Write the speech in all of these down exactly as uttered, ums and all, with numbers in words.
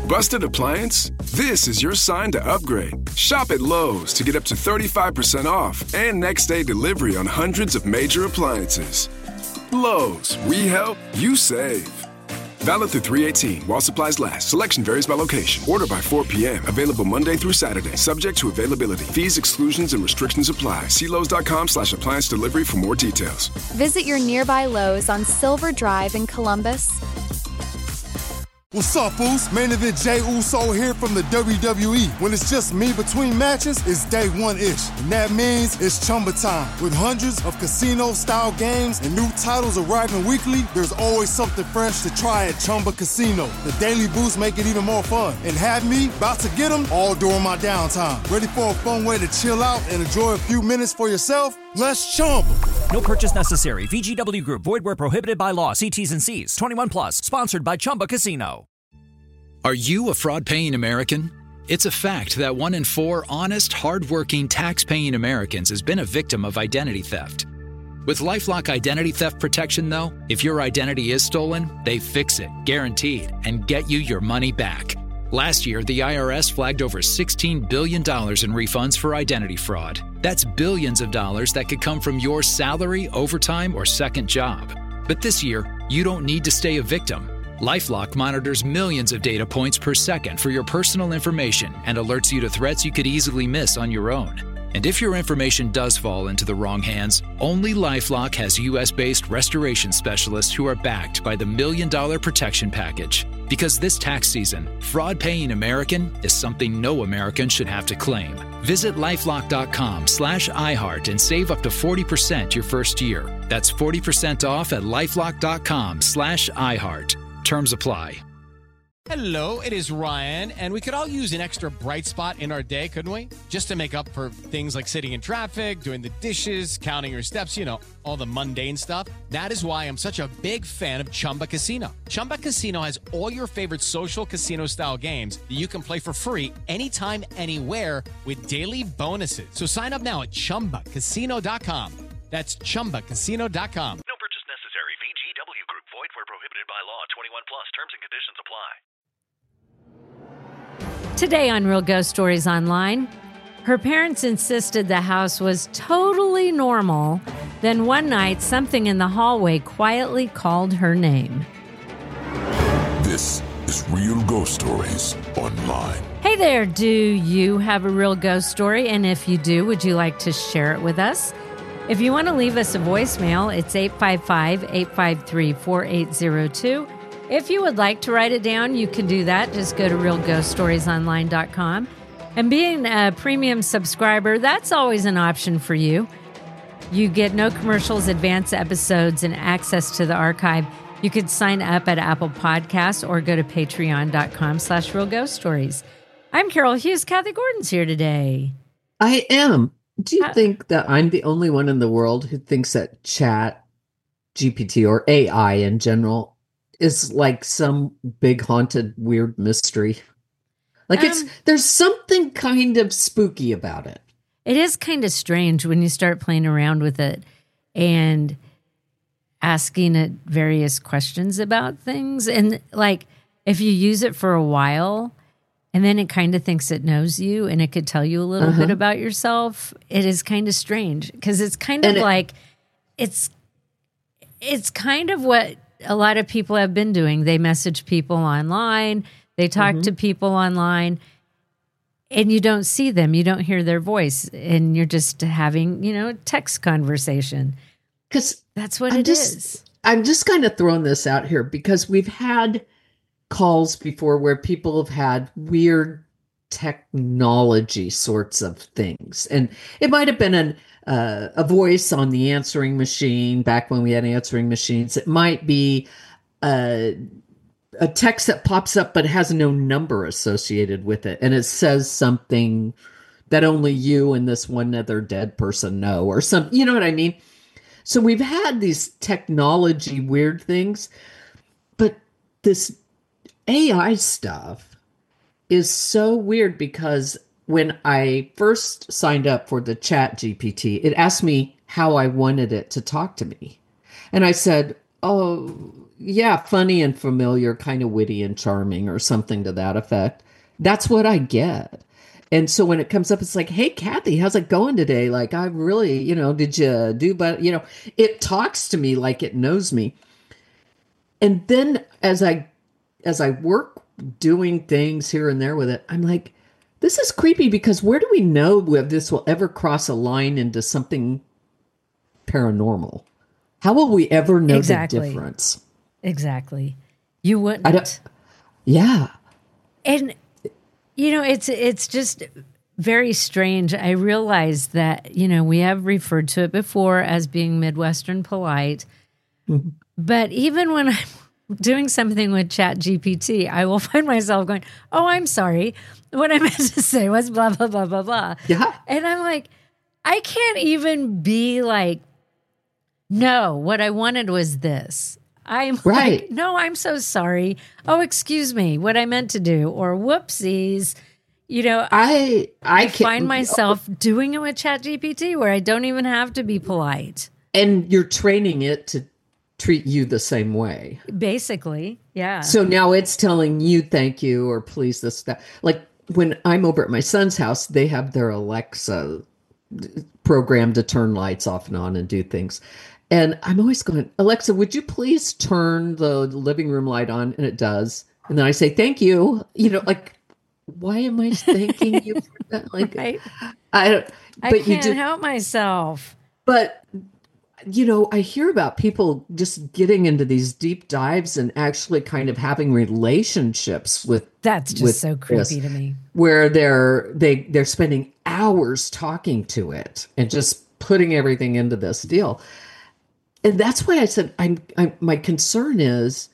Busted appliance? This is your sign to upgrade. Shop at Lowe's to get up to thirty-five percent off and next day delivery on hundreds of major appliances. Lowe's, we help, you save. Valid through three eighteen while supplies last. Selection varies by location. Order by four p.m. Available Monday through Saturday. Subject to availability. Fees, exclusions, and restrictions apply. See Lowe's.com slash appliance delivery for more details. Visit your nearby Lowe's on Silver Drive in Columbus. What's up, Foos? Main Event Jey Uso here from the W W E. When it's just me between matches, it's day one-ish. And that means it's Chumba time. With hundreds of casino-style games and new titles arriving weekly, there's always something fresh to try at Chumba Casino. The daily boosts make it even more fun. And have me about to get them all during my downtime. Ready for a fun way to chill out and enjoy a few minutes for yourself? Let's Chumba. No purchase necessary. V G W Group. Void where prohibited by law. See T's and C's. twenty-one plus. Sponsored by Chumba Casino. Are you a fraud-paying American? It's a fact that one in four honest, hard-working, tax-paying Americans has been a victim of identity theft. With LifeLock Identity Theft Protection, though, if your identity is stolen, they fix it, guaranteed, and get you your money back. Last year, the I R S flagged over sixteen billion dollars in refunds for identity fraud. That's billions of dollars that could come from your salary, overtime, or second job. But this year, you don't need to stay a victim. LifeLock monitors millions of data points per second for your personal information and alerts you to threats you could easily miss on your own. And if your information does fall into the wrong hands, only LifeLock has U S-based restoration specialists who are backed by the Million Dollar Protection Package. Because this tax season, fraud-paying American is something no American should have to claim. Visit LifeLock.com slash iHeart and save up to forty percent your first year. That's forty percent off at LifeLock.com slash iHeart. Terms apply. Hello, it is Ryan, and we could all use an extra bright spot in our day, couldn't we? Just to make up for things like sitting in traffic, doing the dishes, counting your steps, you know, all the mundane stuff. That is why I'm such a big fan of Chumba Casino. Chumba Casino has all your favorite social casino-style games that you can play for free anytime, anywhere with daily bonuses. So sign up now at Chumba Casino dot com. That's Chumba Casino dot com. No purchase necessary. V G W Group. Void where prohibited by law. twenty-one plus. Terms and conditions apply. Today on Real Ghost Stories Online, her parents insisted the house was totally normal. Then one night, something in the hallway quietly called her name. This is Real Ghost Stories Online. Hey there, do you have a real ghost story? And if you do, would you like to share it with us? If you want to leave us a voicemail, it's eight five five, eight five three, four eight zero two. If you would like to write it down, you can do that. Just go to real ghost stories online dot com. And being a premium subscriber, that's always an option for you. You get no commercials, advanced episodes, and access to the archive. You could sign up at Apple Podcasts or go to patreon.com slash real ghost stories. I'm Carol Hughes. Kathy Gordon's here today. I am. Do you Uh, think that I'm the only one in the world who thinks that Chat G P T or A I in general is like some big haunted weird mystery? Like Um, it's there's something kind of spooky about it. It is kind of strange when you start playing around with it and asking it various questions about things. And like if you use it for a while and then it kind of thinks it knows you and it could tell you a little Uh-huh. bit about yourself, it is kind of strange because it's kind of And it- like it's it's kind of what a lot of people have been doing. They message people online, they talk Mhm. to people online, and you don't see them, you don't hear their voice, and you're just having, you know, a text conversation. Because That's what I'm it just, is. I'm just kind of throwing this out here because we've had calls before where people have had weird technology sorts of things. And it might have been an uh, a voice on the answering machine back when we had answering machines. It might be uh, a text that pops up but has no number associated with it. And it says something that only you and this one other dead person know or some, you know what I mean? So we've had these technology weird things, but this A I stuff is so weird because when I first signed up for the Chat G P T, it asked me how I wanted it to talk to me. And I said, oh, yeah, funny and familiar, kind of witty and charming or something to that effect. That's what I get. And so when it comes up, it's like, hey, Kathy, how's it going today? Like, I really, you know, did you do, but, you know, it talks to me like it knows me. And then as I, as I work doing things here and there with it, I'm like, this is creepy because where do we know if this will ever cross a line into something paranormal? How will we ever know exactly. the difference? Exactly. You wouldn't. I don't, yeah. And, you know, it's it's just very strange. I realize that, you know, we have referred to it before as being Midwestern polite. Mm-hmm. But even when I'm doing something with Chat G P T, I will find myself going, oh, I'm sorry. What I meant to say was blah, blah, blah, blah, blah. Yeah. And I'm like, I can't even be like, no, what I wanted was this. I'm right. like, no, I'm so sorry. Oh, excuse me, what I meant to do, or whoopsies. You know, I I, I find myself doing it with Chat G P T where I don't even have to be polite. And you're training it to treat you the same way. Basically, yeah. So now it's telling you thank you or please this, that. Like when I'm over at my son's house, they have their Alexa program to turn lights off and on and do things. And I'm always going, Alexa, would you please turn the living room light on? And it does. And then I say, thank you. You know, like, why am I thanking you for that? Like, right. I don't, I but can't you do, help myself. But, you know, I hear about people just getting into these deep dives and actually kind of having relationships with. That's just with so creepy this, to me. Where they're, they, they're spending hours talking to it and just putting everything into this deal. And that's why I said, I'm, I'm, my concern is,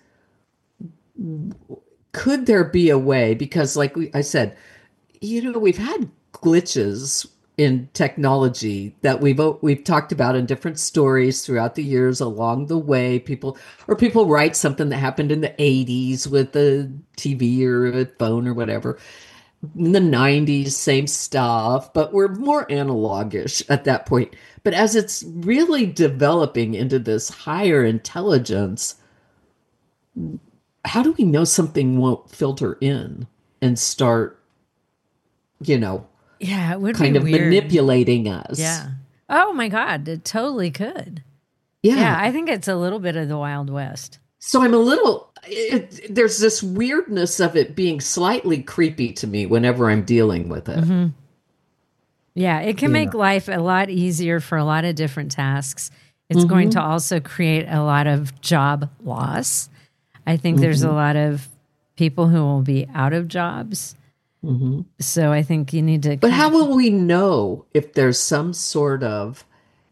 could there be a way? Because like we, I said, you know, we've had glitches in technology that we've we've talked about in different stories throughout the years along the way. People or people write something that happened in the eighties with a T V or a phone or whatever. In the nineties, same stuff, but we're more analogish at that point. But as it's really developing into this higher intelligence, how do we know something won't filter in and start, you know, yeah, it would kind be of weird. manipulating us? Yeah. Oh my God, it totally could. Yeah. Yeah, I think it's a little bit of the Wild West. So I'm a little, it, there's this weirdness of it being slightly creepy to me whenever I'm dealing with it. Mm-hmm. Yeah, it can You make know. life a lot easier for a lot of different tasks. It's Mm-hmm. going to also create a lot of job loss. I think Mm-hmm. there's a lot of people who will be out of jobs. Mm-hmm. So I think you need to. But how will we know if there's some sort of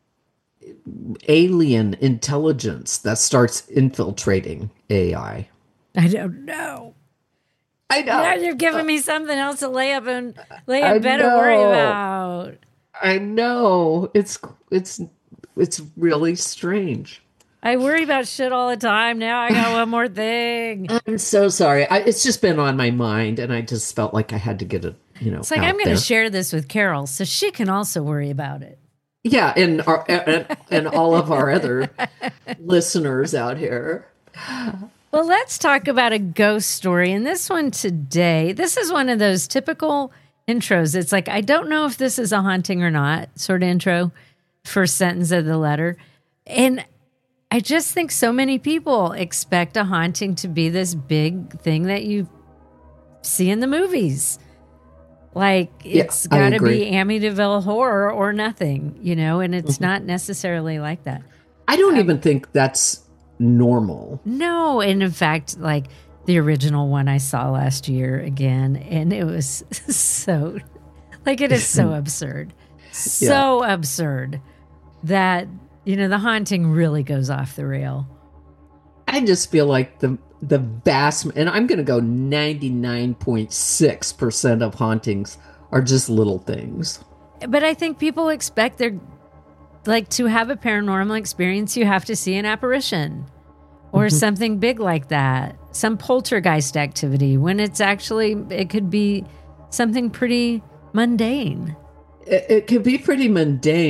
alien intelligence that starts infiltrating A I? I don't know. I know. Now you're giving me something else to lay up and lay I a bed to worry know. about. I know. It's it's it's really strange. I worry about shit all the time. Now I got one more thing. I'm so sorry. I, it's just been on my mind, and I just felt like I had to get it. You know, It's like out I'm going there. to share this with Carol so she can also worry about it. Yeah, and our and, and all of our other listeners out here. Well, let's talk about a ghost story. And this one today, this is one of those typical intros. It's like, I don't know if this is a haunting or not, sort of intro, first sentence of the letter. And I just think so many people expect a haunting to be this big thing that you see in the movies. Like, it's Yeah, I got to agree. be Amityville Horror or nothing, you know, and it's not necessarily like that. I don't even think that's normal. No, and in fact, like the original one I saw last year again, and it was so, like, it is so absurd, so absurd that, you know, the haunting really goes off the rail. I just feel like the the vast, and I'm going to go ninety-nine point six percent of hauntings are just little things. But I think people expect their, like, to have a paranormal experience, you have to see an apparition or Mm-hmm. something big like that, some poltergeist activity, when it's actually, it could be something pretty mundane. It, it could be pretty mundane,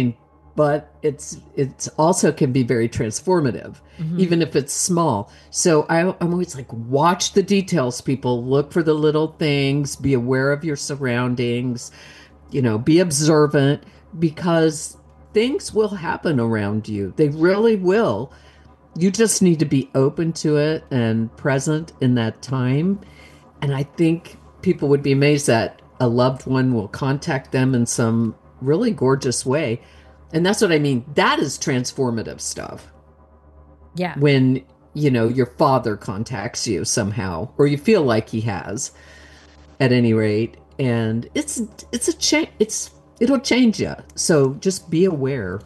but it's it's also can be very transformative, mm-hmm. even if it's small. So I, I'm always like, watch the details, people. Look for the little things. Be aware of your surroundings. You know, be observant, because things will happen around you. They really will. You just need to be open to it and present in that time. And I think people would be amazed that a loved one will contact them in some really gorgeous way. And that's what I mean. That is transformative stuff. Yeah. When, you know, your father contacts you somehow, or you feel like he has, at any rate. And it's it's a change. It's it'll change you. So just be aware.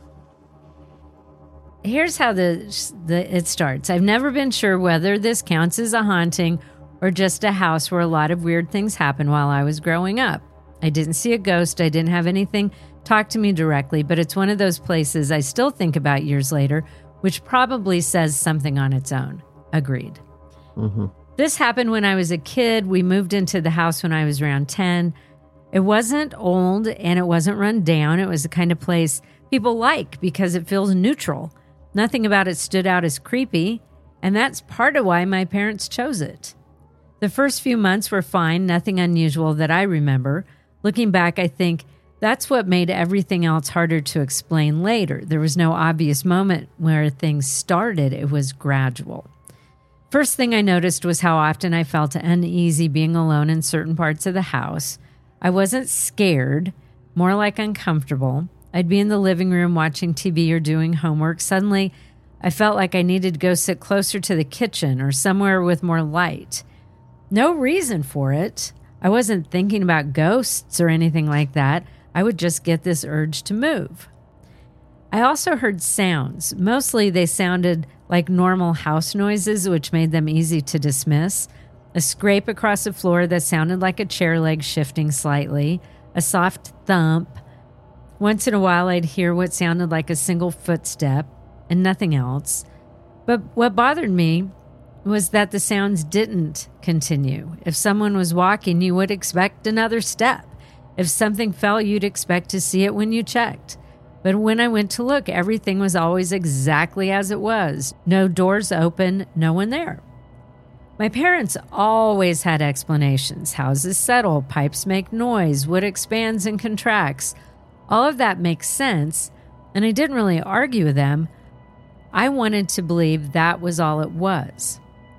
Here's how the, the it starts. I've never been sure whether this counts as a haunting or just a house where a lot of weird things happened while I was growing up. I didn't see a ghost. I didn't have anything talk to me directly, but it's one of those places I still think about years later, which probably says something on its own. Agreed. Mm-hmm. This happened when I was a kid. We moved into the house when I was around ten. It wasn't old and it wasn't run down. It was the kind of place people like because it feels neutral. Nothing about it stood out as creepy, and that's part of why my parents chose it. The first few months were fine, nothing unusual that I remember. Looking back, I think that's what made everything else harder to explain later. There was no obvious moment where things started. It was gradual. First thing I noticed was how often I felt uneasy being alone in certain parts of the house. I wasn't scared, more like uncomfortable. I'd be in the living room watching T V or doing homework. Suddenly, I felt like I needed to go sit closer to the kitchen or somewhere with more light. No reason for it. I wasn't thinking about ghosts or anything like that. I would just get this urge to move. I also heard sounds. Mostly they sounded like normal house noises, which made them easy to dismiss. A scrape across the floor that sounded like a chair leg shifting slightly. A soft thump. Once in a while, I'd hear what sounded like a single footstep and nothing else. But what bothered me was that the sounds didn't continue. If someone was walking, you would expect another step. If something fell, you'd expect to see it when you checked. But when I went to look, everything was always exactly as it was. No doors open, no one there. My parents always had explanations. Houses settle, pipes make noise, wood expands and contracts. All of that makes sense, and I didn't really argue with them. I wanted to believe that was all it was.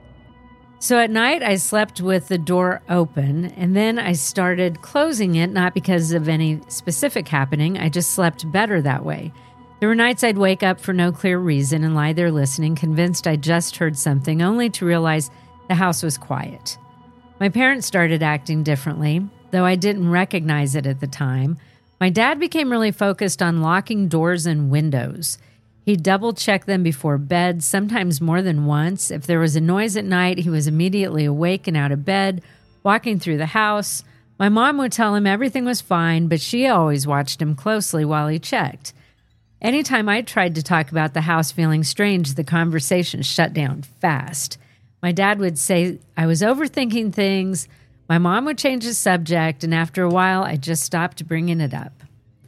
So at night, I slept with the door open, and then I started closing it, not because of any specific happening. I just slept better that way. There were nights I'd wake up for no clear reason and lie there listening, convinced I just heard something, only to realize the house was quiet. My parents started acting differently, though I didn't recognize it at the time. My dad became really focused on locking doors and windows. He'd double-check them before bed, sometimes more than once. If there was a noise at night, he was immediately awake and out of bed, walking through the house. My mom would tell him everything was fine, but she always watched him closely while he checked. Anytime I tried to talk about the house feeling strange, the conversation shut down fast. My dad would say I was overthinking things. My mom would change the subject, and after a while, I just stopped bringing it up.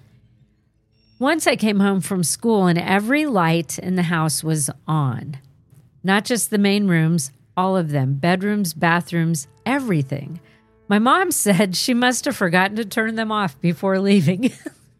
Once I came home from school, and every light in the house was on. Not just the main rooms, all of them, bedrooms, bathrooms, everything. My mom said she must have forgotten to turn them off before leaving.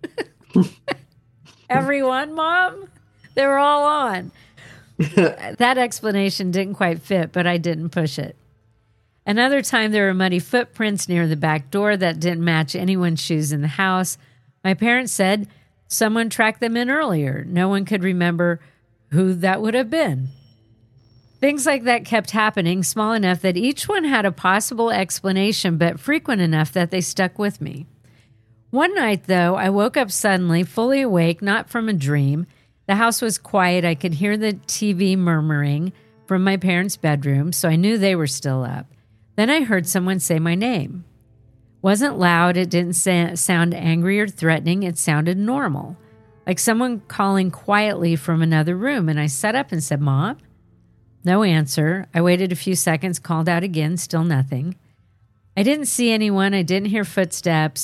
Everyone, Mom? They were all on. That explanation didn't quite fit, but I didn't push it. Another time, there were muddy footprints near the back door that didn't match anyone's shoes in the house. My parents said someone tracked them in earlier. No one could remember who that would have been. Things like that kept happening, small enough that each one had a possible explanation, but frequent enough that they stuck with me. One night, though, I woke up suddenly, fully awake, not from a dream. The house was quiet. I could hear the T V murmuring from my parents' bedroom, so I knew they were still up. Then I heard someone say my name. Wasn't loud. It didn't sa- sound angry or threatening. It sounded normal, like someone calling quietly from another room. And I sat up and said, "Mom?" No answer. I waited a few seconds, called out again, still nothing. I didn't see anyone. I didn't hear footsteps.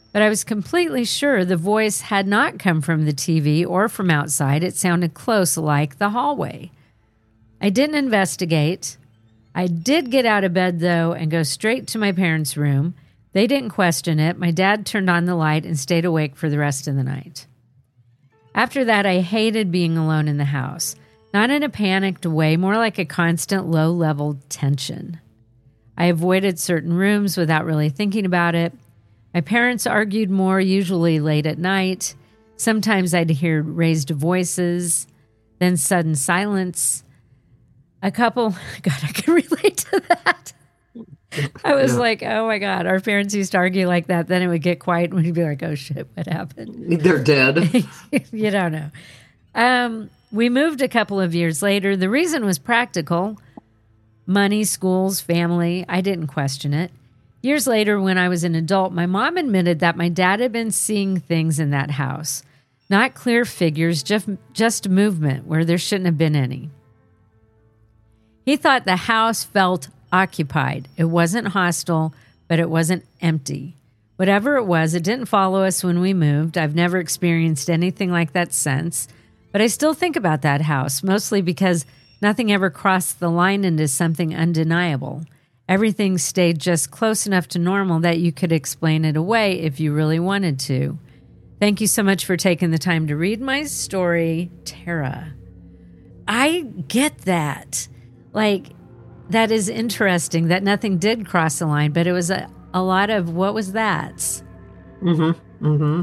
But I was completely sure the voice had not come from the T V or from outside. It sounded close, like the hallway. I didn't investigate. I did get out of bed, though, and go straight to my parents' room. They didn't question it. My dad turned on the light and stayed awake for the rest of the night. After that, I hated being alone in the house. Not in a panicked way, more like a constant low-level tension. I avoided certain rooms without really thinking about it. My parents argued more, usually late at night. Sometimes I'd hear raised voices, then sudden silence. A couple, God, I can relate to that. I was yeah. like, oh my God, our parents used to argue like that. Then it would get quiet and we'd be like, oh shit, what happened? They're dead. You don't know. Um, we moved a couple of years later. The reason was practical. Money, schools, family. I didn't question it. Years later, when I was an adult, my mom admitted that my dad had been seeing things in that house. Not clear figures, just, just movement where there shouldn't have been any. He thought the house felt occupied. It wasn't hostile, but it wasn't empty. Whatever it was, it didn't follow us when we moved. I've never experienced anything like that since. But I still think about that house, mostly because nothing ever crossed the line into something undeniable. Everything stayed just close enough to normal that you could explain it away if you really wanted to. Thank you so much for taking the time to read my story, Tara. I get that. Like, that is interesting that nothing did cross the line, but it was a, a lot of, what was that? Mm-hmm. Mm-hmm.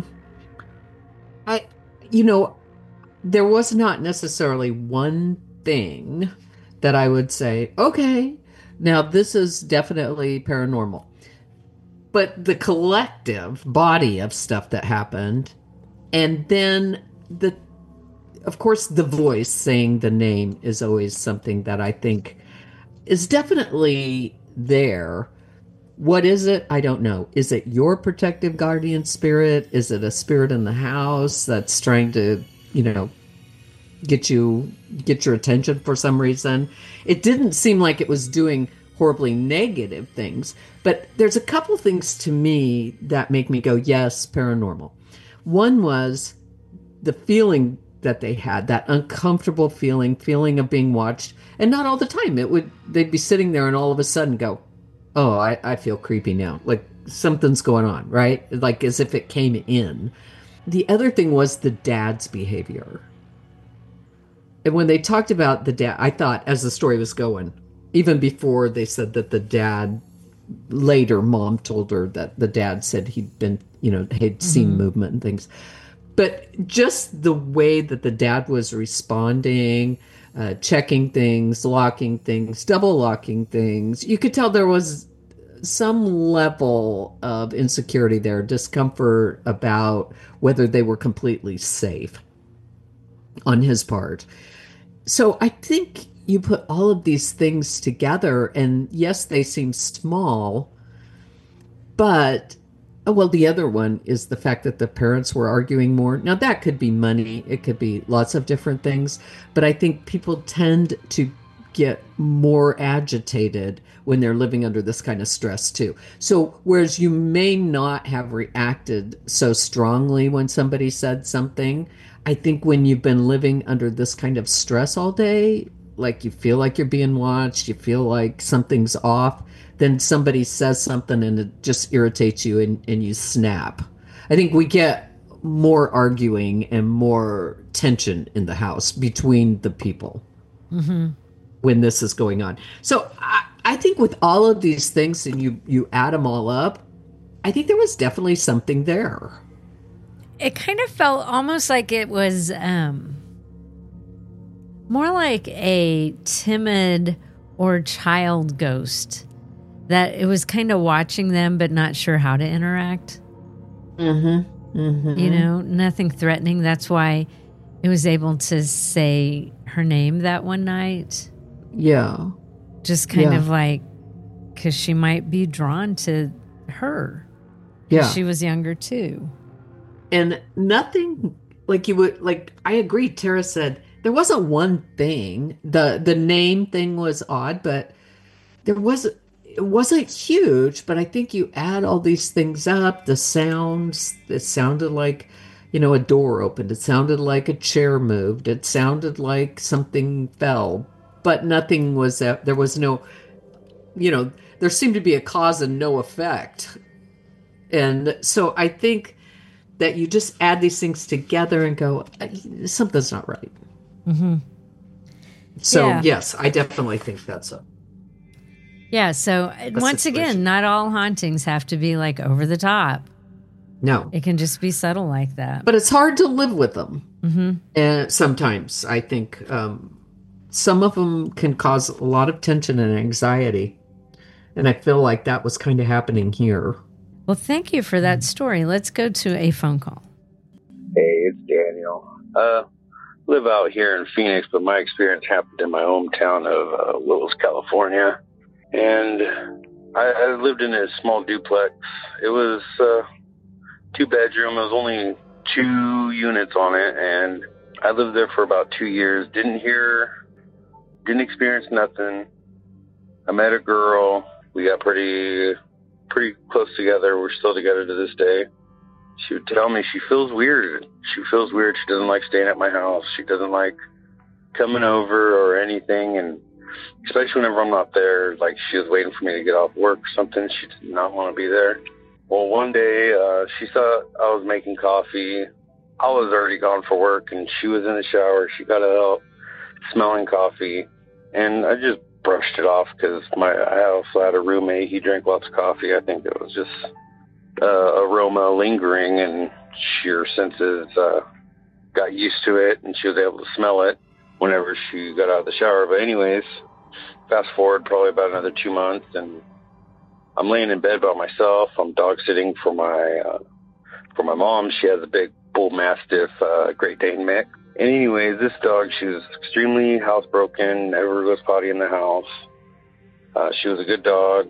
I, you know, there was not necessarily one thing that I would say, okay, now this is definitely paranormal. But the collective body of stuff that happened, and then the, of course, the voice saying the name is always something that I think is definitely there. What is it? I don't know. Is it your protective guardian spirit? Is it a spirit in the house that's trying to, you know, get you, get your attention for some reason? It didn't seem like it was doing horribly negative things, but there's a couple things to me that make me go, yes, paranormal. One was the feeling that they had, that uncomfortable feeling, feeling of being watched, and not all the time. It would, they'd be sitting there and all of a sudden go, oh, I, I feel creepy now. Like something's going on, right? Like as if it came in. The other thing was the dad's behavior. And when they talked about the dad, I thought as the story was going, even before they said that the dad, later mom told her that the dad said he'd been, you know, had seen mm-hmm. movement and things. But just the way that the dad was responding, uh, checking things, locking things, double locking things, you could tell there was some level of insecurity there, discomfort about whether they were completely safe on his part. So I think you put all of these things together, and yes, they seem small, but, oh, well, the other one is the fact that the parents were arguing more. Now, that could be money. It could be lots of different things, but I think people tend to get more agitated when they're living under this kind of stress too. So whereas you may not have reacted so strongly when somebody said something, I think when you've been living under this kind of stress all day, like you feel like you're being watched, you feel like something's off, then somebody says something and it just irritates you and, and you snap. I think we get more arguing and more tension in the house between the people mm-hmm. when this is going on. So I, I think with all of these things and you, you add them all up, I think there was definitely something there. It kind of felt almost like it was um, more like a timid or child ghost, that it was kind of watching them but not sure how to interact. Mm-hmm. Mm-hmm. You know, nothing threatening. That's why it was able to say her name that one night. Yeah. Just kind yeah. of like, because she might be drawn to her. Yeah. She was younger too. And nothing, like you would, like, I agree, Tara said, there wasn't one thing. The the name thing was odd, but there was, it wasn't huge, but I think you add all these things up, the sounds, it sounded like, you know, a door opened. It sounded like a chair moved. It sounded like something fell, but nothing was, uh, there was no, you know, there seemed to be a cause and no effect. And so I think that you just add these things together and go, something's not right. Mm-hmm. So, yeah. yes, I definitely think that's a. Yeah, so once situation. again, not all hauntings have to be like over the top. No. It can just be subtle like that. But it's hard to live with them. Mm-hmm. And sometimes, I think um, some of them can cause a lot of tension and anxiety. And I feel like that was kind of happening here. Well, thank you for that story. Let's go to a phone call. Hey, it's Daniel. Uh, live out here in Phoenix, but my experience happened in my hometown of uh, Willows, California. And I, I lived in a small duplex. It was uh, two bedroom. It was only two units on it. And I lived there for about two years. Didn't hear, didn't experience nothing. I met a girl. We got pretty, pretty close together. We're still together to this day. She would tell me she feels weird. She feels weird. She doesn't like staying at my house. She doesn't like coming over or anything. And especially whenever I'm not there, like she was waiting for me to get off work or something. She did not want to be there. Well, one day uh, she saw I was making coffee. I was already gone for work, and she was in the shower. She got out smelling coffee, and I just brushed it off because my I also had a roommate. He drank lots of coffee. I think it was just uh, aroma lingering, and her senses uh, got used to it, and she was able to smell it whenever she got out of the shower. But anyways, fast forward probably about another two months, and I'm laying in bed by myself. I'm dog sitting for my uh, for my mom. She has a big bull mastiff, uh, Great Dane mix. And anyways, this dog, she was extremely housebroken, never goes potty in the house. Uh, she was a good dog,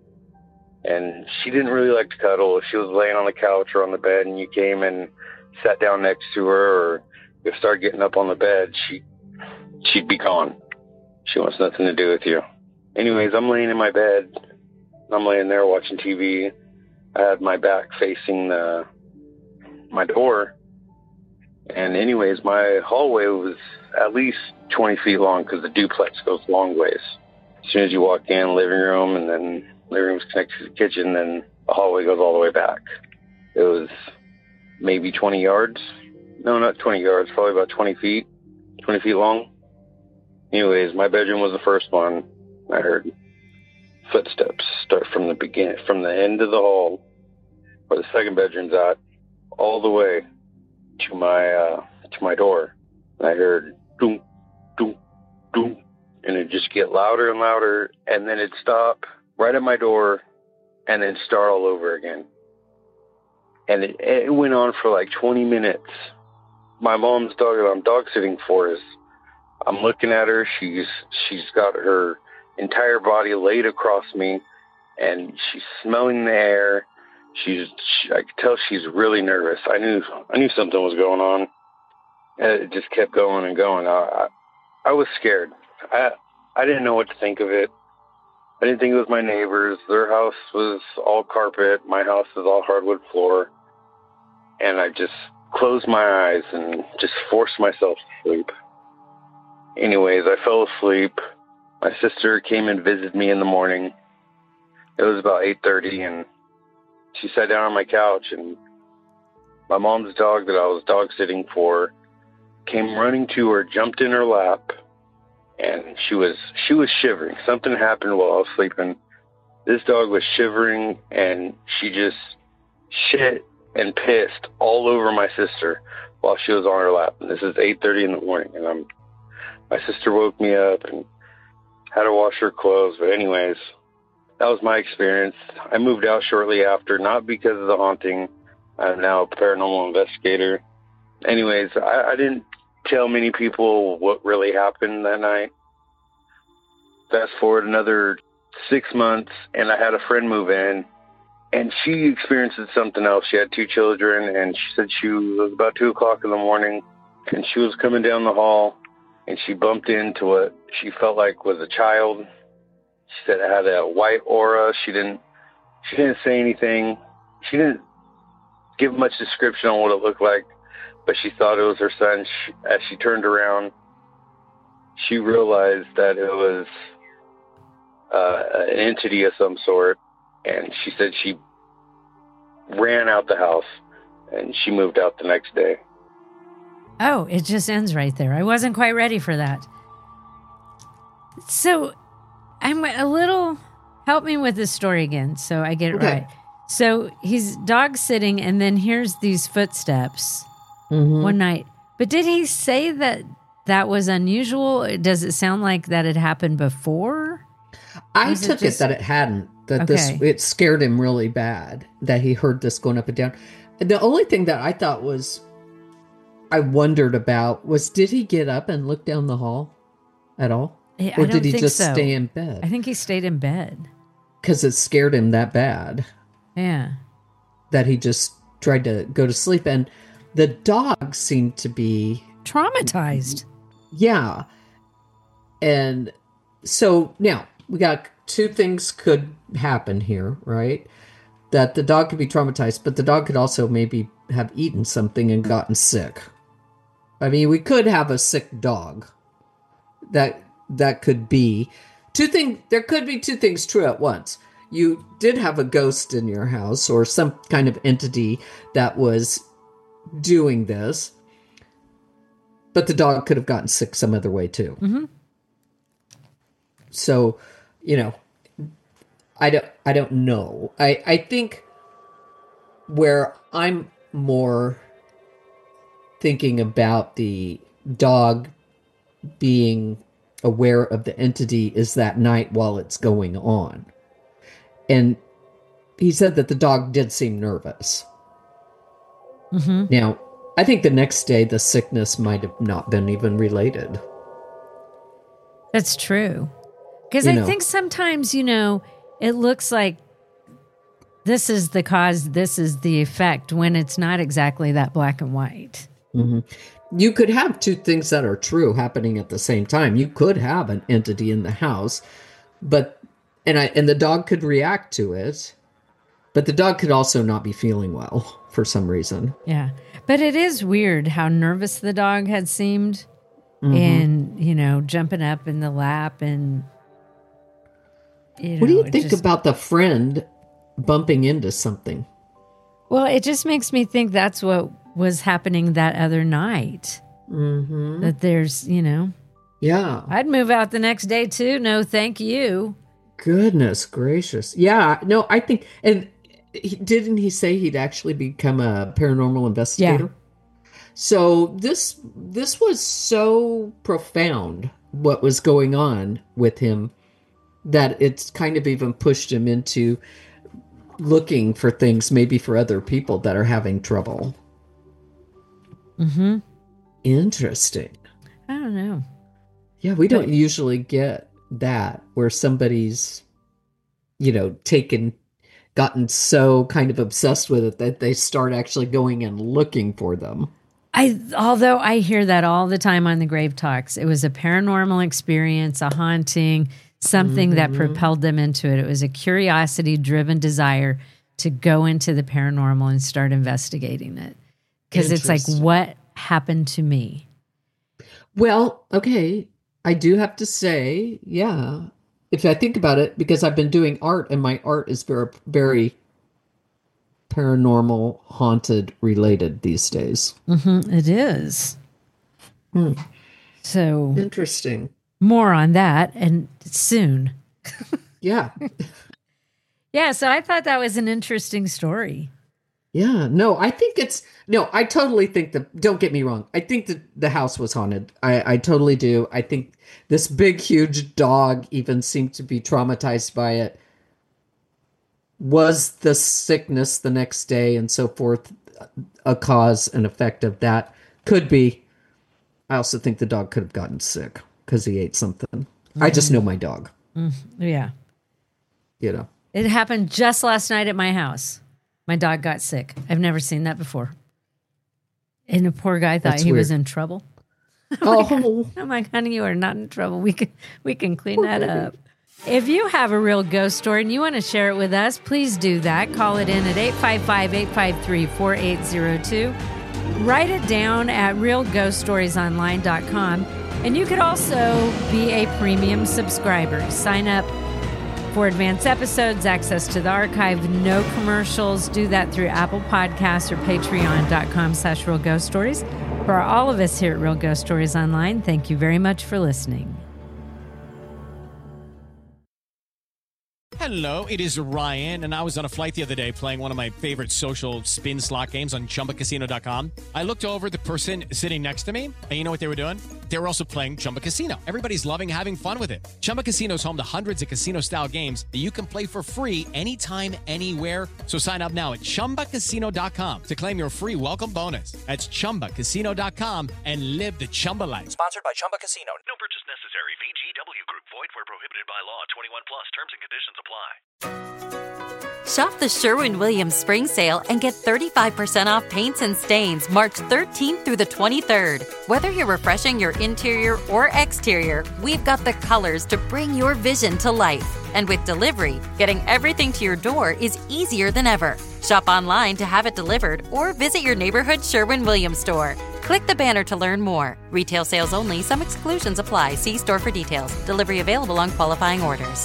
and she didn't really like to cuddle. If she was laying on the couch or on the bed and you came and sat down next to her, or you started getting up on the bed, she, she'd be gone. She wants nothing to do with you. Anyways, I'm laying in my bed. I'm laying there watching T V. I had my back facing the my door. And anyways, my hallway was at least twenty feet long because the duplex goes long ways. As soon as you walk in, living room, and then living room's connected to the kitchen, then the hallway goes all the way back. It was maybe twenty yards. No, not twenty yards, probably about twenty feet, twenty feet long. Anyways, my bedroom was the first one. I heard footsteps start from the begin, from the end of the hall, where the second bedroom's at, all the way to my uh, to my door. And I heard doom, doom, doom, and it just get louder and louder, and then it'd stop right at my door, and then start all over again. And it, it went on for like twenty minutes. My mom's dog that I'm dog sitting for is, I'm looking at her. She's she's got her entire body laid across me, and she's smelling the air. She's, she, I could tell she's really nervous. I knew, I knew something was going on, and it just kept going and going. I, I, I was scared. I, I didn't know what to think of it. I didn't think it was my neighbors. Their house was all carpet. My house is all hardwood floor, and I just closed my eyes and just forced myself to sleep. Anyways, I fell asleep. My sister came and visited me in the morning. It was about eight thirty, and she sat down on my couch, and my mom's dog that I was dog sitting for came running to her, jumped in her lap, and she was she was shivering. Something happened while I was sleeping. This dog was shivering, and she just shit and pissed all over my sister while she was on her lap. And this is eight thirty in the morning, and I'm my sister woke me up and had to wash her clothes. But anyways, that was my experience. I moved out shortly after, not because of the haunting. I'm now a paranormal investigator. Anyways, I, I didn't tell many people what really happened that night. Fast forward another six months, and I had a friend move in, and she experienced something else. She had two children, and she said she was about two o'clock in the morning, and she was coming down the hall, and she bumped into what she felt like was a child. She said it had a white aura. She didn't she didn't say anything. She didn't give much description on what it looked like, but she thought it was her son. She, as she turned around, she realized that it was uh, an entity of some sort, and she said she ran out the house, and she moved out the next day. Oh, it just ends right there. I wasn't quite ready for that. So I'm a little, help me with this story again so I get it Okay. right. So he's dog sitting and then here's these footsteps Mhm. one night. But did he say that that was unusual? Does it sound like that had happened before? I Was it took just- it that it hadn't, that this, Okay. it scared him really bad, that he heard this going up and down. The only thing that I thought was, I wondered about was, did he get up and look down the hall at all? I- I Or don't did he think just so. stay in bed? I think he stayed in bed. Because it scared him that bad Yeah. that he just tried to go to sleep. And the dog seemed to be traumatized. Yeah. And so now we got two things could happen here, right? That the dog could be traumatized, but the dog could also maybe have eaten something and gotten sick. I mean, we could have a sick dog. That that could be two things. There could be two things true at once. You did have a ghost in your house or some kind of entity that was doing this, but the dog could have gotten sick some other way too. Mm-hmm. So, you know, I don't, I don't know. I, I think where I'm more thinking about the dog being aware of the entity is that night while it's going on. And he said that the dog did seem nervous. Mm-hmm. Now, I think the next day the sickness might have not been even related. That's true. Because You I know. think sometimes, you know, it looks like this is the cause, this is the effect, when it's not exactly that black and white. hmm You could have two things that are true happening at the same time. You could have an entity in the house, but and I and the dog could react to it, but the dog could also not be feeling well for some reason. Yeah. But it is weird how nervous the dog had seemed Mhm. and, you know, jumping up in the lap and, you know. What do you it think just- about the friend bumping into something? Well, it just makes me think that's what was happening that other night. Mm-hmm. That there's, you know. Yeah. I'd move out the next day too. No, thank you. Goodness gracious. Yeah. No, I think, and he, didn't he say he'd actually become a paranormal investigator? So this this was so profound what was going on with him that it's kind of even pushed him into looking for things maybe for other people that are having trouble. Mm-hmm. Interesting. I don't know. Yeah, we don't But- usually get that where somebody's, you know, taken, gotten so kind of obsessed with it that they start actually going and looking for them. I although I hear that all the time on the Grave Talks. It was a paranormal experience, a haunting, something that Mhm. propelled them into it. It was a curiosity-driven desire to go into the paranormal and start investigating it. Because it's like, Interesting. what happened to me? Well, okay, I do have to say, yeah, if I think about it, because I've been doing art and my art is very, very paranormal, haunted related these days. Mm-hmm, it is. Hmm. So Interesting. more on that and soon. Yeah. Yeah, so I thought that was an interesting story. Yeah, no, I think it's no, I totally think that, don't get me wrong. I think that the house was haunted. I, I totally do. I think this big, huge dog even seemed to be traumatized by it. Was the sickness the next day and so forth a cause and effect of that? Could be. I also think the dog could have gotten sick because he ate something. I just know my dog, Mm, yeah. you know. It happened just last night at my house. My dog got sick. I've never seen that before. And the poor guy thought That's he was weird. in trouble. Oh, I'm like, honey, you are not in trouble. We can we can clean Poor that baby. up. If you have a real ghost story and you want to share it with us, please do that. Call it in at eight five five, eight five three, four eight zero two. Write it down at real ghost stories online dot com. And you could also be a premium subscriber. Sign up for advanced episodes, access to the archive, no commercials. Do that through Apple Podcasts or patreon dot com slash real ghost stories. For all of us here at Real Ghost Stories Online, thank you very much for listening. Hello, it is Ryan, and I was on a flight the other day playing one of my favorite social spin slot games on Chumba Casino dot com. I looked over at the person sitting next to me, and you know what they were doing? They were also playing Chumba Casino. Everybody's loving having fun with it. Chumba Casino is home to hundreds of casino-style games that you can play for free anytime, anywhere. So sign up now at Chumba Casino dot com to claim your free welcome bonus. That's Chumba Casino dot com and live the Chumba life. Sponsored by Chumba Casino. No purchase necessary. V G W Group. Void where prohibited by law. twenty-one plus. Terms and conditions apply. Shop the Sherwin-Williams Spring Sale and get thirty-five percent off paints and stains March thirteenth through the twenty-third. Whether you're refreshing your interior or exterior, we've got the colors to bring your vision to life. And with delivery, getting everything to your door is easier than ever. Shop online to have it delivered or visit your neighborhood Sherwin-Williams store. Click the banner to learn more. Retail sales only. Some exclusions apply. See store for details. Delivery available on qualifying orders.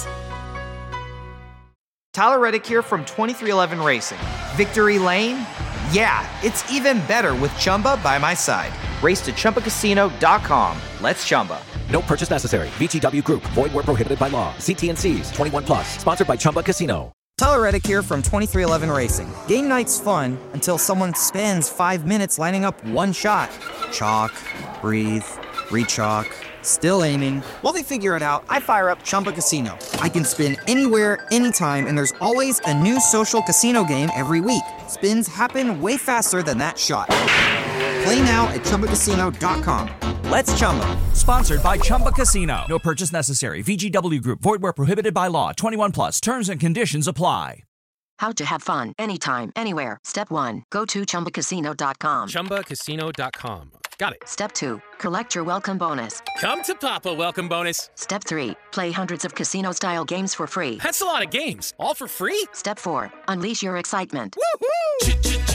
Tyler Reddick here from twenty-three eleven Racing. Victory Lane? Yeah, it's even better with Chumba by my side. Race to Chumba Casino dot com. Let's Chumba. No purchase necessary. V G W Group. Void where prohibited by law. See T and C's. twenty-one plus. Sponsored by Chumba Casino. Tyler Reddick here from twenty-three eleven Racing. Game night's fun until someone spends five minutes lining up one shot. Chalk, breathe, re-chalk, still aiming. While they figure it out, I fire up Chumba Casino. I can spin anywhere, anytime, and there's always a new social casino game every week. Spins happen way faster than that shot. Play now at Chumba Casino dot com. Let's Chumba. Sponsored by Chumba Casino. No purchase necessary. V G W Group. Void where prohibited by law. twenty-one plus. Terms and conditions apply. How to have fun anytime, anywhere. Step one. Go to Chumba Casino dot com. Chumba Casino dot com. Got it. Step two. Collect your welcome bonus. Come to Papa welcome bonus. Step three. Play hundreds of casino-style games for free. That's a lot of games. All for free? Step four. Unleash your excitement. Woohoo!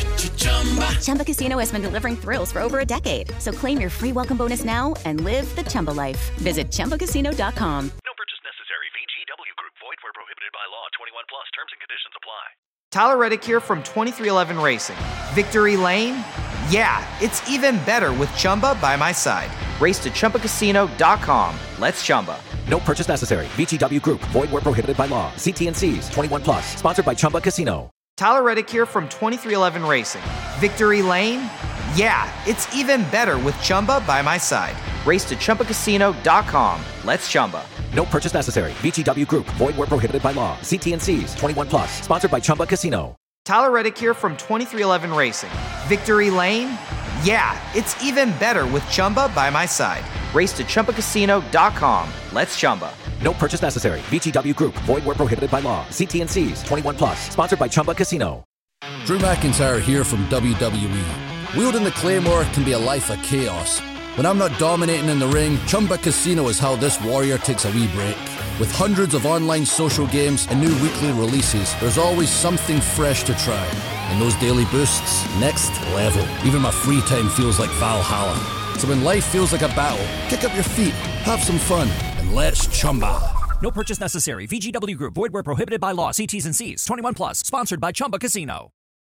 Chumba Casino has been delivering thrills for over a decade. So claim your free welcome bonus now and live the Chumba life. Visit Chumba Casino dot com. No purchase necessary. V G W Group. Void where prohibited by law. twenty-one plus. Terms and conditions apply. Tyler Reddick here from twenty-three eleven Racing. Victory Lane? Yeah, it's even better with Chumba by my side. Race to Chumba Casino dot com. Let's Chumba. No purchase necessary. V G W Group. Void where prohibited by law. See T and C's. twenty-one plus. Sponsored by Chumba Casino. Tyler Reddick here from twenty-three eleven Racing. Victory Lane? Yeah, it's even better with Chumba by my side. Race to Chumba Casino dot com. Let's Chumba. No purchase necessary. V G W Group. Void where prohibited by law. See T and C's. twenty-one plus. Sponsored by Chumba Casino. Tyler Reddick here from twenty-three eleven Racing. Victory Lane? Yeah, it's even better with Chumba by my side. Race to Chumba Casino dot com. Let's Chumba. No purchase necessary. V G W Group. Void where prohibited by law. See T and C's. twenty-one plus. Sponsored by Chumba Casino. Drew McIntyre here from W W E. Wielding the Claymore can be a life of chaos. When I'm not dominating in the ring, Chumba Casino is how this warrior takes a wee break. With hundreds of online social games and new weekly releases, there's always something fresh to try. And those daily boosts, next level. Even my free time feels like Valhalla. So when life feels like a battle, kick up your feet, have some fun, and let's Chumba. No purchase necessary. V G W Group. Void where prohibited by law. See T's and C's. twenty-one plus. Sponsored by Chumba Casino.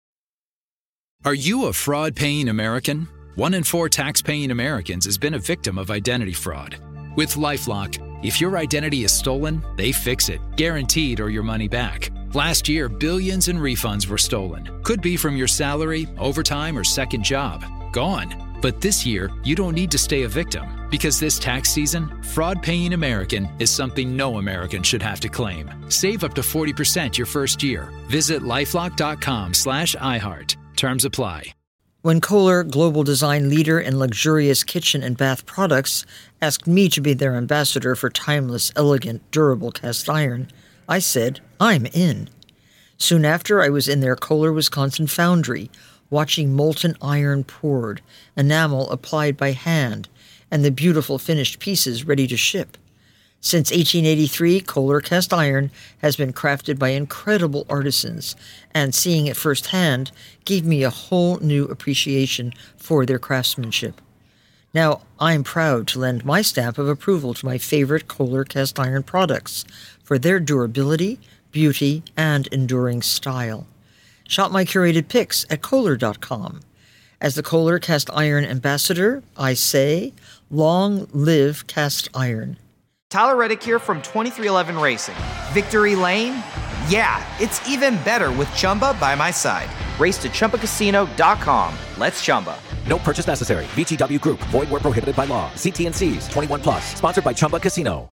Are you a fraud-paying American? One in four tax-paying Americans has been a victim of identity fraud. With LifeLock, if your identity is stolen, they fix it, guaranteed or your money back. Last year, billions in refunds were stolen. Could be from your salary, overtime, or second job. Gone. But this year, you don't need to stay a victim, because this tax season, fraud-paying American is something no American should have to claim. Save up to forty percent your first year. Visit lifelock.com slash iHeart. Terms apply. When Kohler, global design leader in luxurious kitchen and bath products, asked me to be their ambassador for timeless, elegant, durable cast iron, I said, I'm in. Soon after, I was in their Kohler, Wisconsin foundry, watching molten iron poured, enamel applied by hand, and the beautiful finished pieces ready to ship. Since eighteen eighty-three, Kohler cast iron has been crafted by incredible artisans, and seeing it firsthand gave me a whole new appreciation for their craftsmanship. Now, I'm proud to lend my stamp of approval to my favorite Kohler cast iron products for their durability, beauty, and enduring style. Shop my curated picks at Kohler dot com. As the Kohler cast iron ambassador, I say, long live cast iron. Tyler Reddick here from twenty-three eleven Racing. Victory Lane? Yeah, it's even better with Chumba by my side. Race to Chumba Casino dot com. Let's Chumba. No purchase necessary. V G W Group. Void where prohibited by law. See T and C's. twenty-one plus. Sponsored by Chumba Casino.